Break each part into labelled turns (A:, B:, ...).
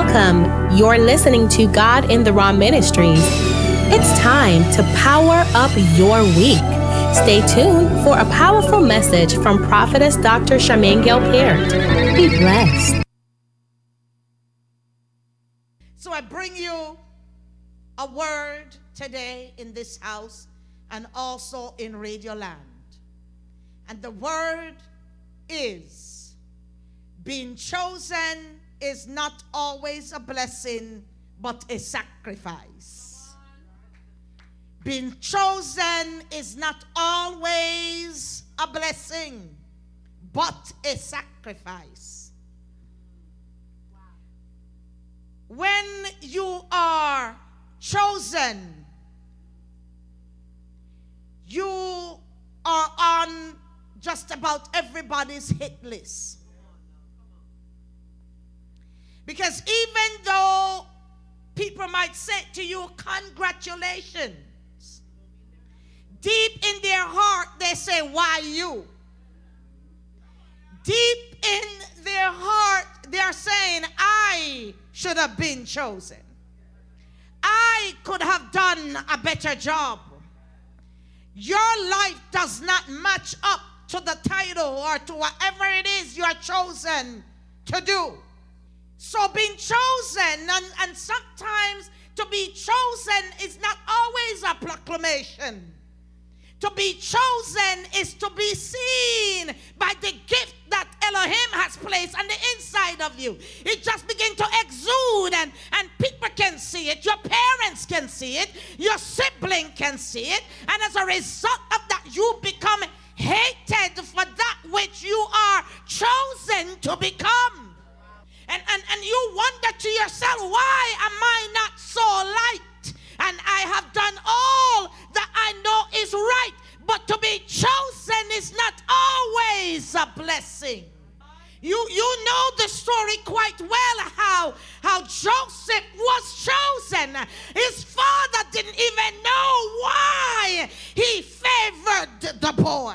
A: Welcome. You're listening to God in the Raw Ministries. It's time to power up your week. Stay tuned for a powerful message from Prophetess Dr. Charmaine Gale-Parent. Be blessed.
B: So I bring you a word today in this house and also in Radio Land. And the word is, being chosen is not always a blessing, but a sacrifice. Being chosen is not always a blessing, but a sacrifice. When you are chosen, you are on just about everybody's hit list. Because even though people might say to you, congratulations, deep in their heart they say, why you? Deep in their heart they're saying, I should have been chosen. I could have done a better job. Your life does not match up to the title or to whatever it is you are chosen to do. So being chosen, and sometimes to be chosen is not always a proclamation. To be chosen is to be seen by the gift that Elohim has placed on the inside of you. It just begins to exude, and people can see it. Your parents can see it. Your sibling can see it. And as a result of that, you become hated for that which you are chosen to become. And you wonder to yourself, why am I not so light? And I have done all that I know is right. But to be chosen is not always a blessing. You know the story quite well, how Joseph was chosen. His father didn't even know why he favored the boy.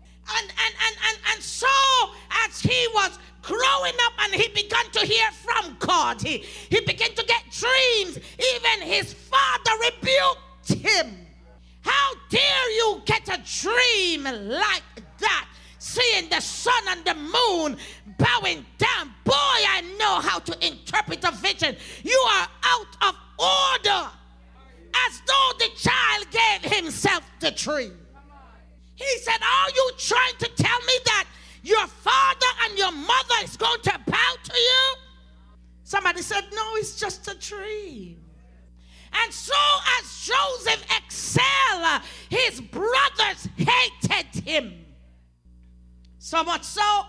B: And so as he was growing up and he began to hear from God, he began to get dreams. Even his father rebuked him. How dare you get a dream like that? Seeing the sun and the moon bowing down. Boy, I know how to interpret a vision. You are out of order. As though the child gave himself the dream. He said, are you trying to tell me that your father and your mother is going to bow to you? Somebody said, no, it's just a dream. And so as Joseph excelled, his brothers hated him. So much so,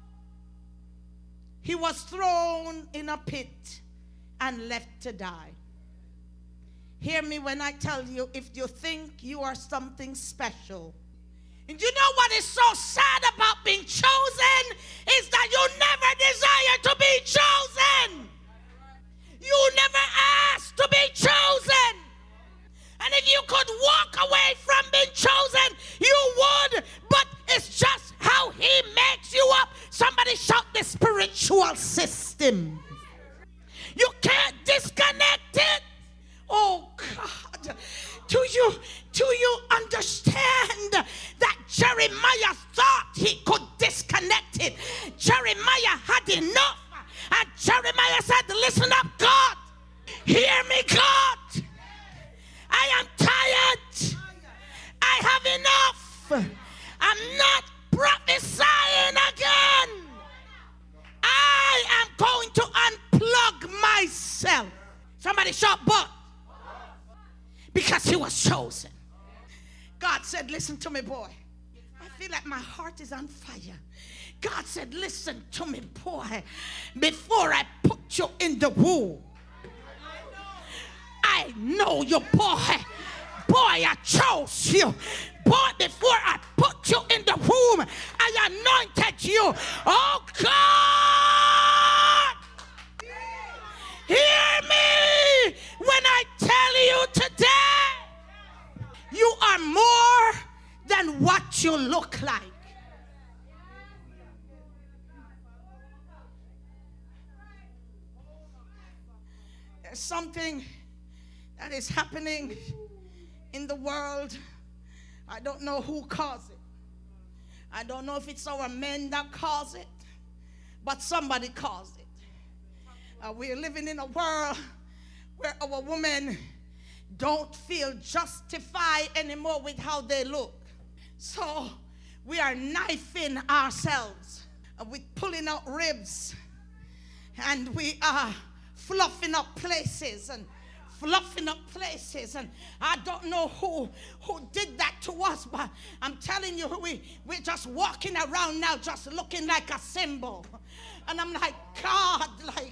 B: he was thrown in a pit and left to die. Hear me when I tell you, if you think you are something special, and you know what is so sad about being chosen is that you never desire to be chosen. You never asked to be chosen. And if you could walk away from being chosen, you would. But it's just how he makes you up. Somebody shout the spiritual system. You can't disconnect it. Oh God. Do you understand that Jeremiah thought he could disconnect it? Jeremiah had enough. And Jeremiah said, listen up, God. Hear me, God. I am tired. I have enough. I'm not prophesying again. I am going to unplug myself. Somebody shout, but. Because he was chosen. God said, listen to me, boy. I feel like my heart is on fire. God said, listen to me, boy. Before I put you in the womb, I know you, boy. Boy, I chose you. Boy, before I put you in the womb, I anointed you. Oh, God. Hear me when I tell you today, you are more than what you look like. There's something that is happening in the world. I don't know who caused it. I don't know if it's our men that caused it, but somebody caused it. We're living in a world where our women don't feel justified anymore with how they look. So we are knifing ourselves with pulling out ribs, and we are fluffing up places and I don't know who did that to us, but I'm telling you, we're just walking around now just looking like a symbol. And I'm like, God,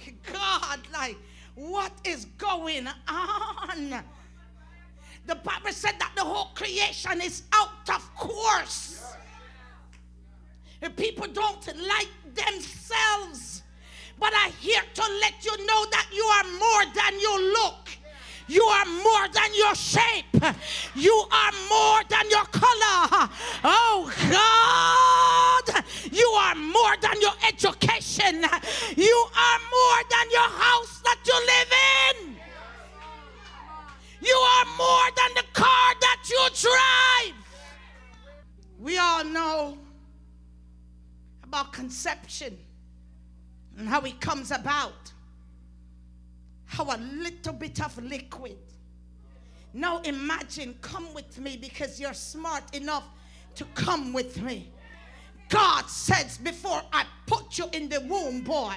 B: what is going on? The Bible said that the whole creation is out of course. And people don't like themselves. But I'm here to let you know that you are more than you look. You are more than your shape. You are more than your color. Oh God, you are more than your education. You are more than your house that you live in. You are more than the car that you drive. We all know about conception and how it comes about. How a little bit of liquid. Now imagine, come with me because you're smart enough to come with me. God says, before I put you in the womb, boy,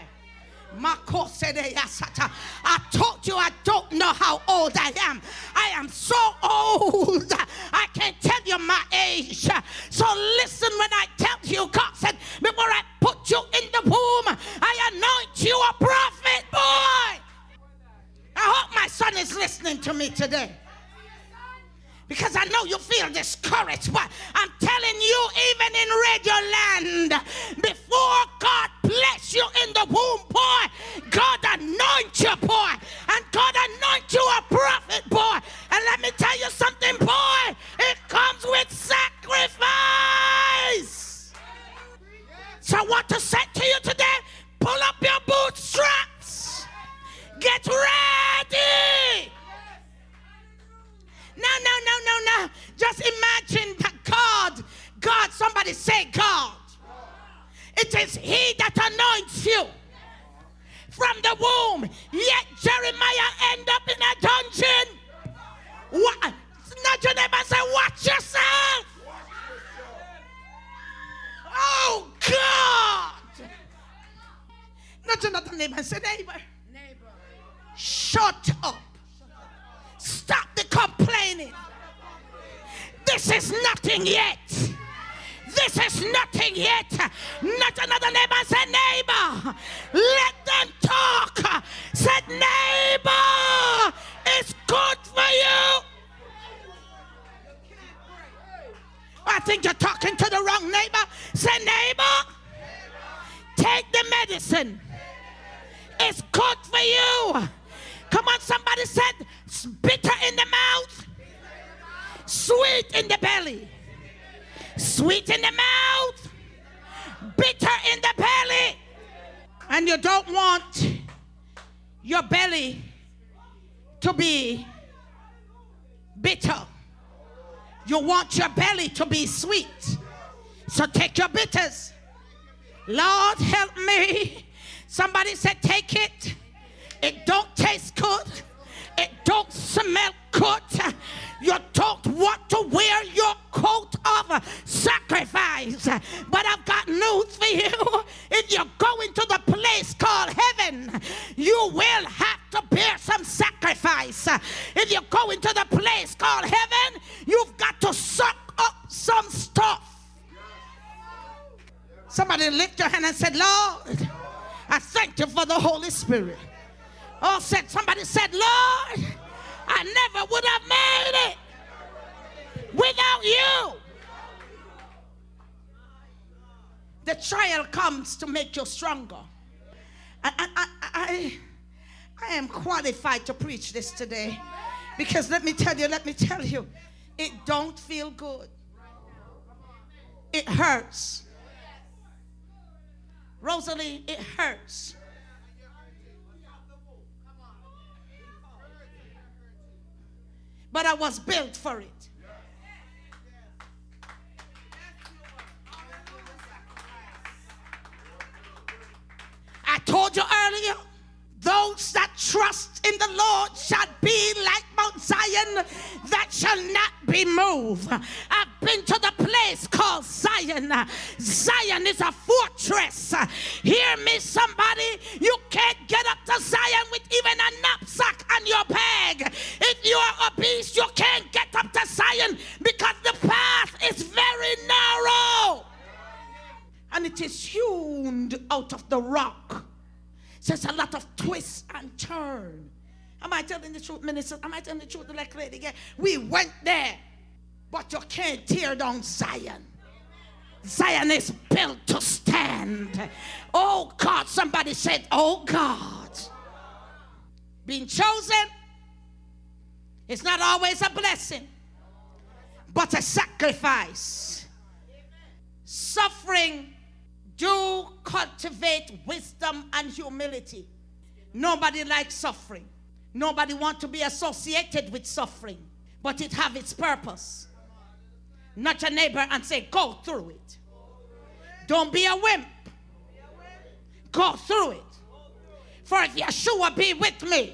B: I told you I don't know how old I am. I am so old, I can't tell you my age. So listen when I tell you, God said, before I put you in the womb, I anoint you a prophet, boy. I hope my son is listening to me today, because I know you feel discouraged, but I'm telling you, even in Radio Land, before God bless you in the womb, boy, God anoint you, boy, and God anoint you a prophet, boy. And let me tell you something, boy, it comes with sacrifice. So I want to say to you today, pull up your bootstraps. Get ready. No. Just imagine that God, somebody say God. It is he that anoints you from the womb. Yet Jeremiah ended up in a dungeon. What? Not your neighbor, say, watch yourself. Oh God. Not another neighbor, say neighbor. Shut up. Stop the complaining. This is nothing yet. This is nothing yet. Not another neighbor, say neighbor. Let them talk. Said neighbor, it's good for you. I think you're talking to the wrong neighbor. Say neighbor, take the medicine. It's good for you. Come on, somebody said bitter in the mouth, sweet in the belly. Sweet in the mouth, bitter in the belly. And you don't want your belly to be bitter. You want your belly to be sweet. So take your bitters. Lord, help me. Somebody said take it. It don't taste good. It don't smell good. You don't want to wear your coat of sacrifice. But I've got news for you. If you go into the place called heaven, you will have to bear some sacrifice. If you go into the place called heaven, you've got to suck up some stuff. Somebody lift your hand and said, Lord, I thank you for the Holy Spirit. Oh, somebody said, Lord, I never would have made it without you. The trial comes to make you stronger. I am qualified to preach this today, because let me tell you, it don't feel good. It hurts. Rosalie, it hurts. but I was built for it. I told you earlier, those that trust in the Lord shall be like Mount Zion that shall not be moved. I've been to the place called Zion. Zion is a fortress. Hear me, somebody. You can't get up to Zion with even a knapsack on your bag. If you are obese, you can't get up to Zion because the path is very narrow. And it is hewn out of the rock. So there's a lot of twist and turn. Am I telling the truth, minister? Am I telling the truth, like lady again? We went there, but you can't tear down Zion. Zion is built to stand. Oh God, somebody said, oh God. Being chosen is not always a blessing, but a sacrifice. Suffering do cultivate wisdom and humility. Nobody likes suffering. Nobody wants to be associated with suffering, but it have its purpose. Nudge your neighbor and say, go through it. Don't be a wimp. Go through it. For if Yeshua be with me,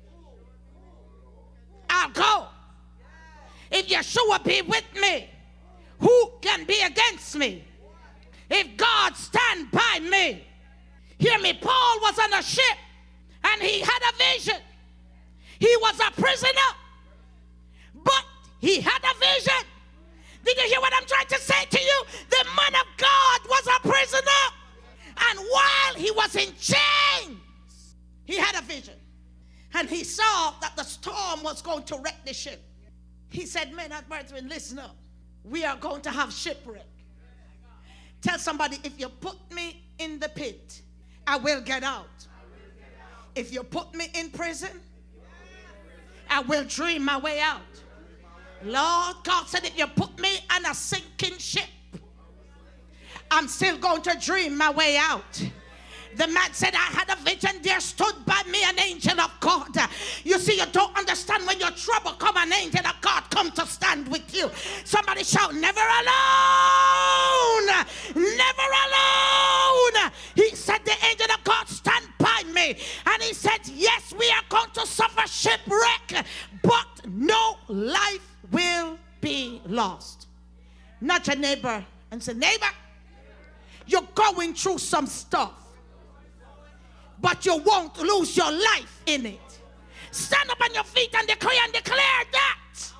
B: I'll go. If Yeshua be with me, who can be against me? If God stand by me. Hear me, Paul was on a ship and he had a vision. He was a prisoner, but he had a vision. Did you hear what I'm trying to say to you? The man of God was a prisoner, and while he was in chains, he had a vision. And he saw that the storm was going to wreck the ship. He said, men and brethren, listen up. We are going to have shipwreck. Tell somebody, if you put me in the pit, I will get out. If you put me in prison, I will dream my way out. Lord God said, if you put me on a sinking ship, I'm still going to dream my way out. The man said, I had a vision. There stood by me an angel of God. You see, you don't understand, when your trouble come, an angel of God come to stand with you. Somebody shout, never alone. Never alone. He said, the angel of God stand by me. And he said, yes, we are going to suffer shipwreck, but no life will be lost. Not your neighbor and say, neighbor, you're going through some stuff, but you won't lose your life in it. Stand up on your feet and decree and declare that.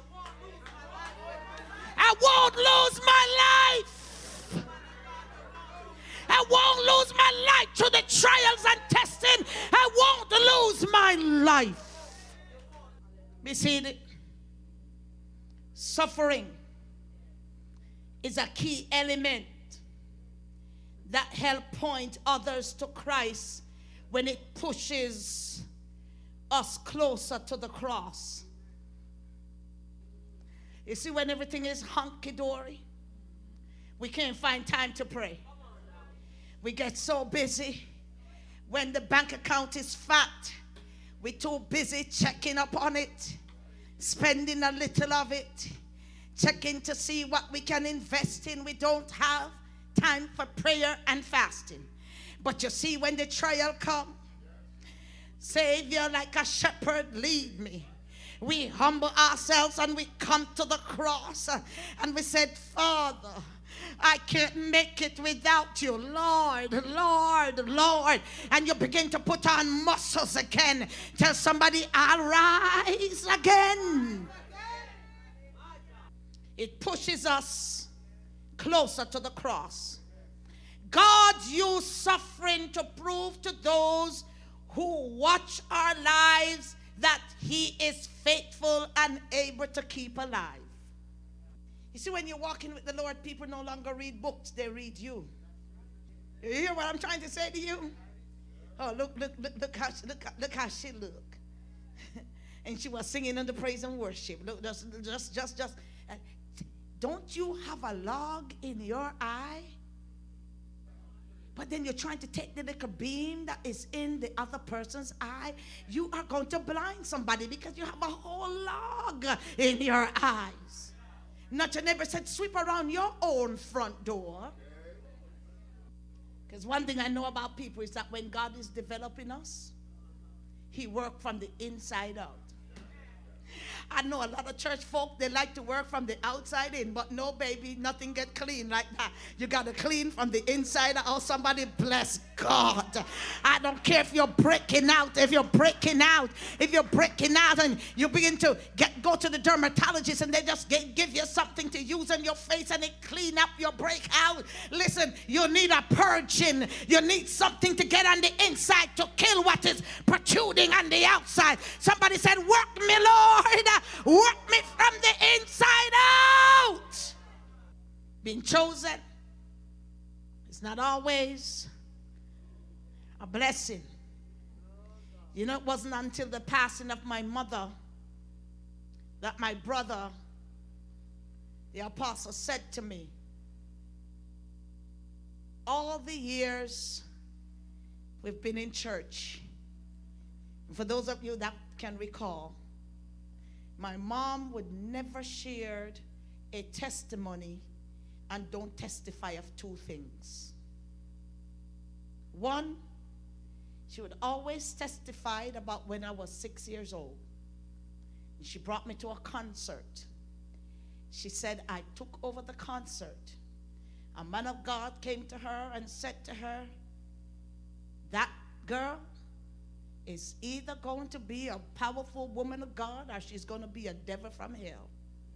B: I won't lose my life. I won't lose my life through the trials and testing. I won't lose my life. Be seated. Suffering is a key element that help point others to Christ when it pushes us closer to the cross. You see, when everything is hunky-dory, we can't find time to pray. We get so busy. When the bank account is fat, we're too busy checking up on it, spending a little of it, checking to see what we can invest in. We don't have time for prayer and fasting. But you see, when the trial comes, Savior, like a shepherd, lead me. We humble ourselves and we come to the cross and we said, Father, I can't make it without you. Lord, Lord, Lord. And you begin to put on muscles again. Tell somebody, I'll rise again. It pushes us closer to the cross. God used suffering to prove to those who watch our lives that he is faithful and able to keep alive. You see, when you're walking with the Lord, people no longer read books, they read you. You hear what I'm trying to say to you? Oh, look how she look. And she was singing under praise and worship. Look, just. Don't you have a log in your eye? but then you're trying to take the little beam that is in the other person's eye. You are going to blind somebody because you have a whole log in your eyes. Not your neighbor said, sweep around your own front door. Because one thing I know about people is that when God is developing us, he works from the inside out. I know a lot of church folk, they like to work from the outside in, but no, baby, nothing get clean like that. You got to clean from the inside out. Somebody bless God. I don't care if you're breaking out, if you're breaking out and you begin to go to the dermatologist and they just give you something to use on your face and it clean up your breakout. Listen, you need a purging. You need something to get on the inside to kill what is protruding on the outside. Somebody said, work me, Lord. Work me from the inside out. Being chosen is not always a blessing. You know, it wasn't until the passing of my mother that my brother, the apostle, said to me, all the years we've been in church, and for those of you that can recall, my mom would never share a testimony and don't testify of two things. One, she would always testify about when I was 6 years old. And she brought me to a concert. She said, I took over the concert. A man of God came to her and said to her, that girl is either going to be a powerful woman of God or she's going to be a devil from hell.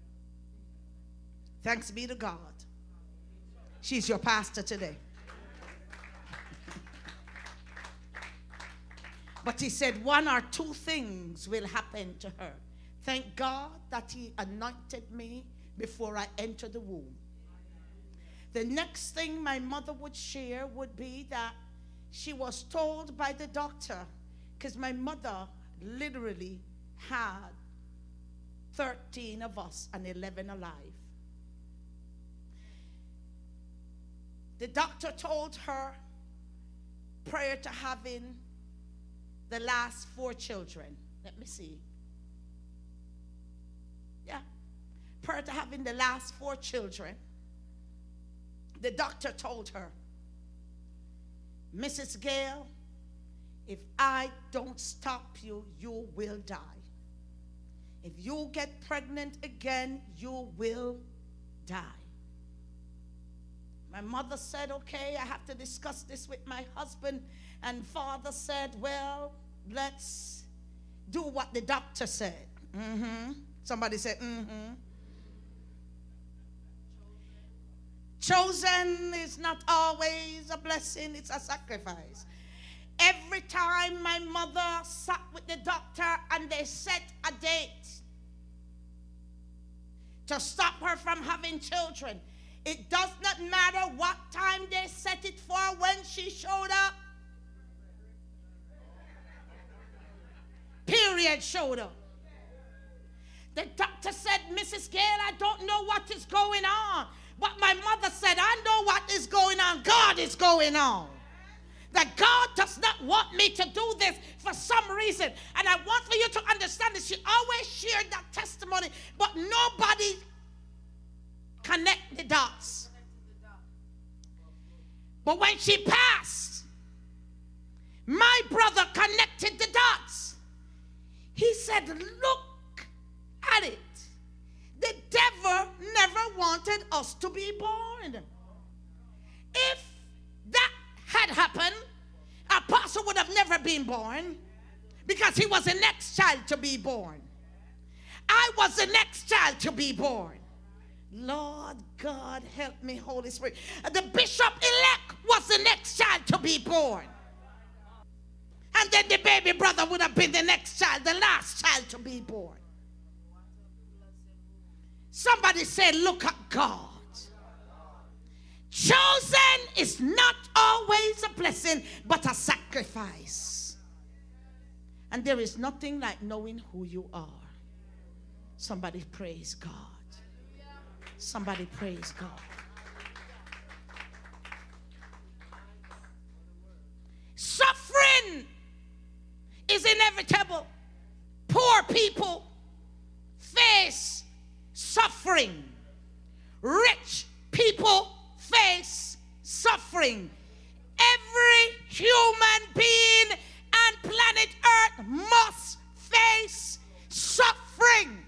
B: Thanks be to God. She's your pastor today. But he said one or two things will happen to her. Thank God that he anointed me before I entered the womb. The next thing my mother would share would be that she was told by the doctor, because my mother literally had 13 of us and 11 alive. The doctor told her prior to having the last 4 children. Let me see. Yeah. Prior to having the last 4 children, the doctor told her, Mrs. Gale, if I don't stop you, you will die. If you get pregnant again, you will die. My mother said, okay, I have to discuss this with my husband. And father said, well, let's do what the doctor said. Somebody said, Chosen is not always a blessing, it's a sacrifice. Every time my mother sat with the doctor and they set a date to stop her from having children, it does not matter what time they set it for when she showed up. Period showed up. The doctor said, Mrs. Gale, I don't know what is going on. But my mother said, I know what is going on. God is going on. That God does not want me to do this for some reason. And I want for you to understand that she always shared that testimony, but nobody connect the dots. But when she passed, my brother connected the dots. He said, look at it. The devil never wanted us to be born. If that had happened, Apostle would have never been born because he was the next child to be born. I was the next child to be born. Lord God, help me, Holy Spirit. The bishop-elect was the next child to be born. And then the baby brother would have been the next child, the last child to be born. Somebody said, look at God. Chosen is not always a blessing, but a sacrifice. And there is nothing like knowing who you are. Somebody praise God. Somebody praise God. inevitable. Poor people face suffering. Rich people face suffering. Every human being on planet Earth must face suffering.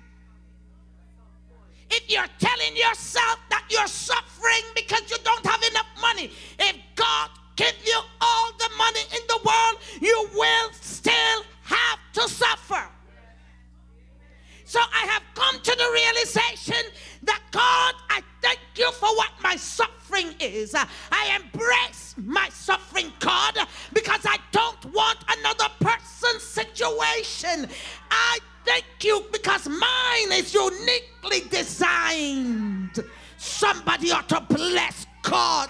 B: If you're telling yourself that you're suffering because you don't have enough money, if God gives you all the money in the world, you will still have to suffer. So I have come to the realization that, God, I thank you for what my suffering is. I embrace my suffering, God, because I don't want another person's situation. I thank you because mine is uniquely designed. Somebody ought to bless God.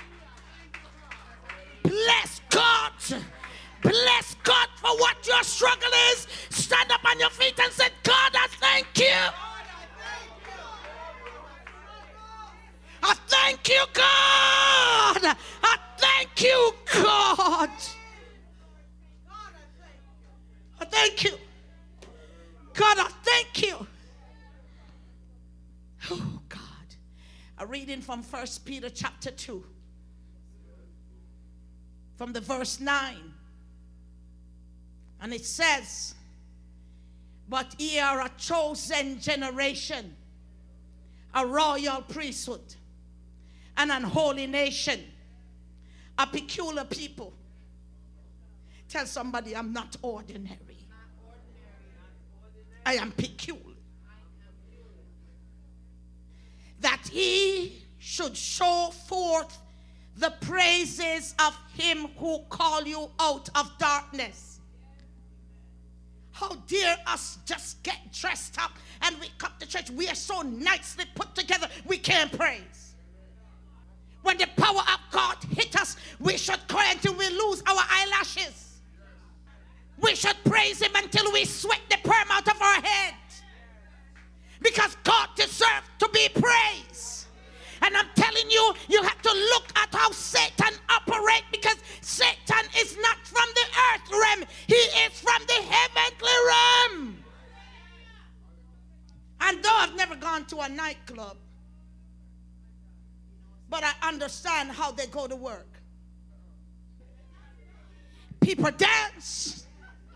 B: Bless God. Bless God for what your struggle is. Stand up on your feet and say, God, I thank you. I thank you, God. I thank you, God. I thank you. God, I thank you. Oh, God. A reading from 1 Peter chapter 2. From the verse 9. And it says, but ye are a chosen generation, a royal priesthood, and an holy nation, a peculiar people. Tell somebody, I'm not ordinary. I am peculiar. That ye should show forth the praises of him who called you out of darkness. How dare us just get dressed up and we come to church, we are so nicely put together, we can't praise. When the power of God hit us, we should cry until we lose our eyelashes. We should praise him until we sweat the perm out of our head. Because God deserves to be praised. And I'm telling you, you have to look at how Satan operates, because Satan is not from the earth realm. He is from the heavenly realm. And though I've never gone to a nightclub, but I understand how they go to work. People dance.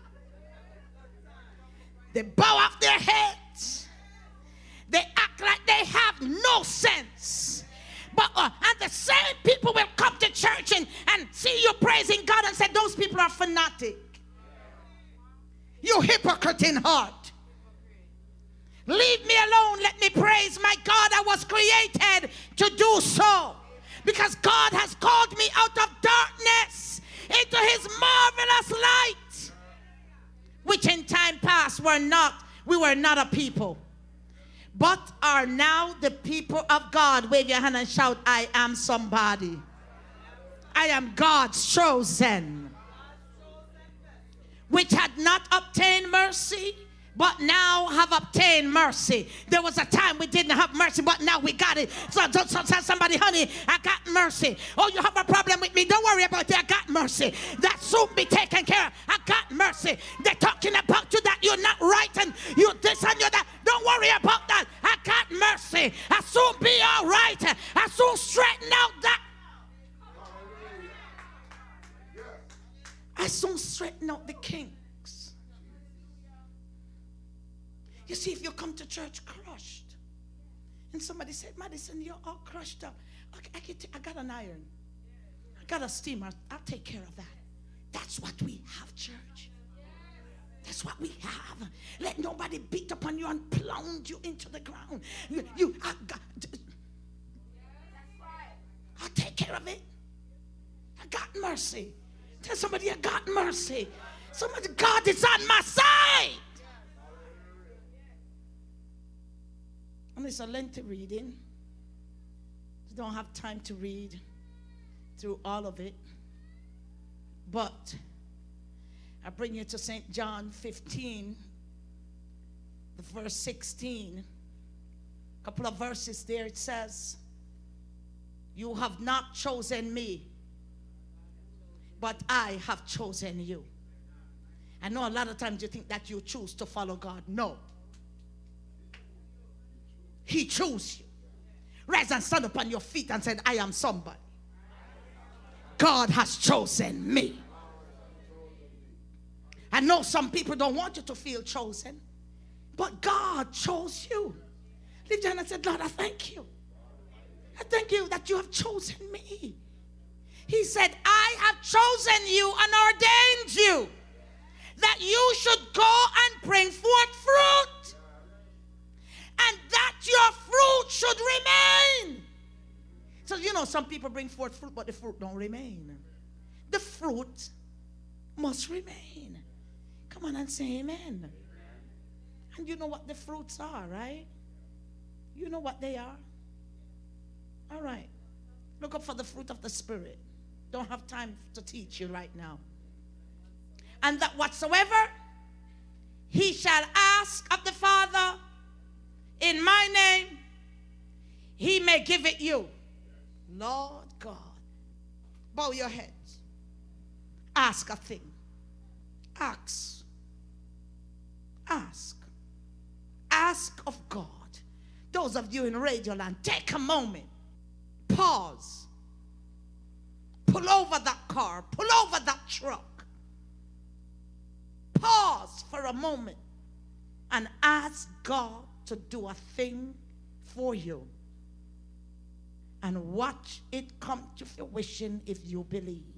B: They bow off their heads. They act like they have no sense. But and the same people will come to church and see you praising God and say, those people are fanatic. You hypocrite in heart. Leave me alone. Let me praise my God. I was created to do so. Because God has called me out of darkness into his marvelous light. Which in time past we were not a people, but are now the people of God. Wave your hand and shout, I am somebody. I am God's chosen. Which had not obtained mercy, but now have obtained mercy. There was a time we didn't have mercy, but now we got it. So tell somebody, honey, I got mercy. Oh, you have a problem with me? Don't worry about it. I got mercy. That soon be taken care of. I got mercy. They're talking about you that you're not right and you this and you that. Don't worry about that. I got mercy. I soon be all right. I soon straighten out that. I soon straighten out the kinks. You see, if you come to church crushed, and somebody said, Madison, you're all crushed up. Okay, I got an iron. I got a steamer. I'll take care of that. That's what we have, church. That's what we have. Let nobody beat upon you and plunge you into the ground. I'll take care of it. I got mercy. Tell somebody, I got mercy. Somebody, God is on my side. And it's a lengthy reading. You don't have time to read through all of it. But I bring you to St. John 15, verse 16. A couple of verses there, it says, you have not chosen me, but I have chosen you I know a lot of times you think that you choose to follow God. No. He chose you. Rise and stand up on your feet and said, I am somebody. God has chosen me. I know some people don't want you to feel chosen, but God chose you. Lift your hand and say, Lord, I thank you. I thank you that you have chosen me. He said, I have chosen you and ordained you that you should go and bring forth fruit, and that your fruit should remain. So you know, some people bring forth fruit, but the fruit don't remain. The fruit must remain. Come on and say amen. And you know what the fruits are, right? You know what they are. All right. Look up for the fruit of the Spirit. Don't have time to teach you right now. And that whatsoever he shall ask of the Father in my name, he may give it you. Lord God. Bow your heads. Ask a thing. Ask. Ask. Ask of God. Those of you in Radioland, take a moment. Pause. Pull over that car. Pull over that truck. Pause for a moment and ask God to do a thing for you. And watch it come to fruition if you believe.